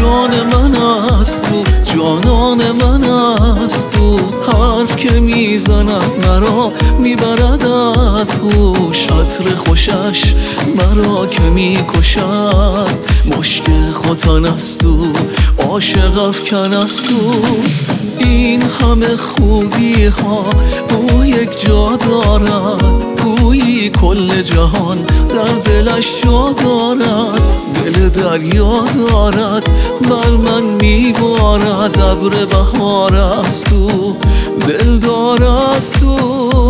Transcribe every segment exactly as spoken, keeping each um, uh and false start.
جان من است تو، جانان من است تو. حرف که میزند مرا میبرد از هوش، عطر خوشش مرا که میکشد. مشک ختن است تو، عاشق افکن است تو. این همه خوبی ها او یک جا دارد، گویی کل جهان در دلش جا دارد. دل دریا دارد بر من میبارد، ابر بهار است تو، دلدار است تو.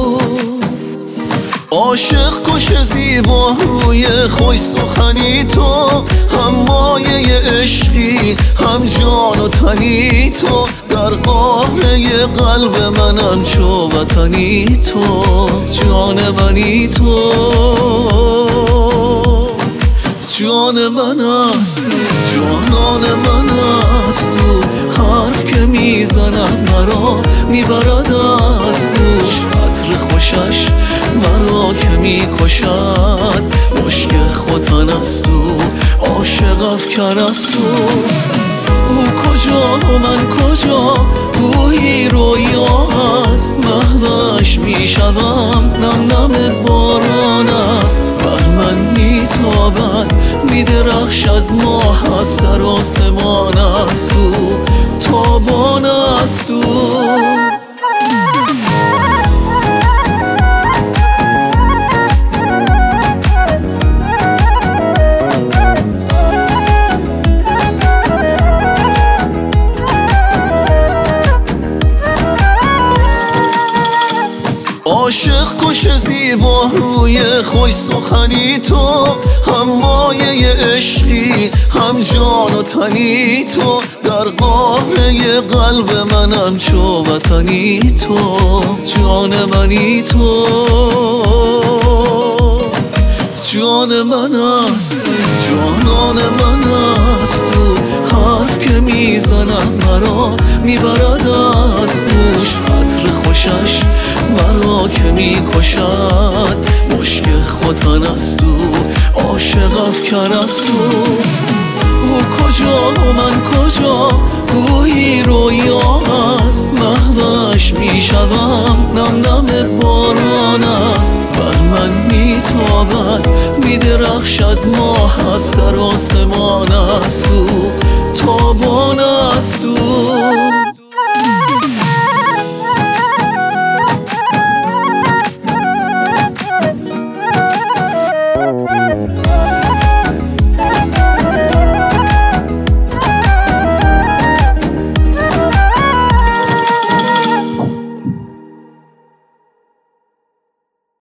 عاشق کش زیبا روی خوش سخنی تو، هم مایه عشقی هم جان و تنی تو. در قاره قلب منم چو وطنی تو، جان منی تو. جان من است تو، جانان من است تو. حرف که میزند مرا میبرد از هوش، عطر خوشش مرا که میکشد. مشک ختن است تو، عاشق افکن است تو. او کجا و من کجا گویی رویا است، محوش میشوم نم نم باران است. بر من میتابد میدرخشد ماه است، در آسمان است تو، تابان است تو. عاشق کش زیبا روی خوش سخنی تو، هم مایه عشقی هم جان و تنی تو. در قاره قلب منم چو وطنی تو، جان منی تو. جان من است تو، جانان من است تو. حرف که میزند مرا میبرد از هوش، عطر خوشش مرا که میکشد. مشک ختن است تو، عاشق افکن است تو. او کجا و من کجا گویی رویا است، محوش میشوم نم نم باران است. بر من میتابد میدرخشد ماه است، در آسمان است تو، تابان است تو. Oh,